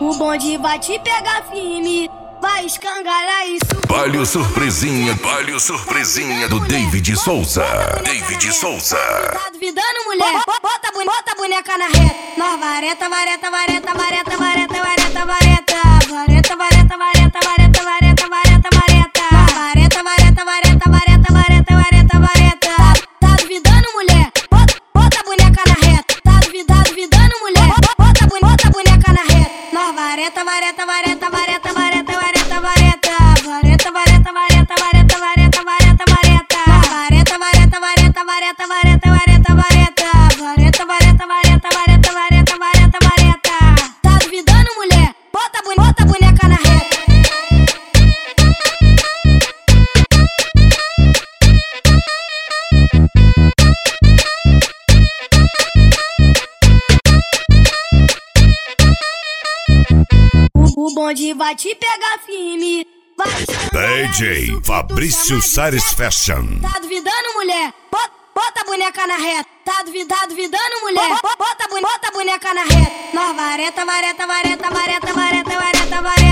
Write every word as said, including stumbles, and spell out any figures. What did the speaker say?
O bonde vai te pegar firme, vai escangalhar isso. Baile surpresinha, baile surpresinha do David Souza. David Souza. Tá duvidando, mulher? Bota, bota a boneca na reta. Nós vareta, vareta, vareta, vareta, vareta, vareta, vareta. Vareta, vareta, vareta, vareta, vareta, vareta, vareta. Vareta, vareta, vareta, vareta, vareta, vareta, vareta. Tá duvidando, mulher? Bota a boneca na reta. Tá duvidando, mulher? Bota, bota a boneca na reta. Nós vareta, vareta, vareta, vareta, vareta, vareta, vareta. Vareta, vareta, vareta, vareta, vareta, vareta, vareta. Vareta, vareta, vareta, vareta, vareta, vareta, vareta. Vareta, vareta, vareta, vareta, vareta, vareta, vareta. Tá duvidando, mulher? Bota, bota a boneca na reta. O bonde vai te pegar firme, vai. D J Fabrício Sares Fashion. Tá duvidando, mulher? Bota, bota a boneca na reta. Tá duvidando, duvidando, mulher? Bota, bota a boneca na reta. Nós vareta, vareta, vareta, vareta, vareta, vareta, vareta.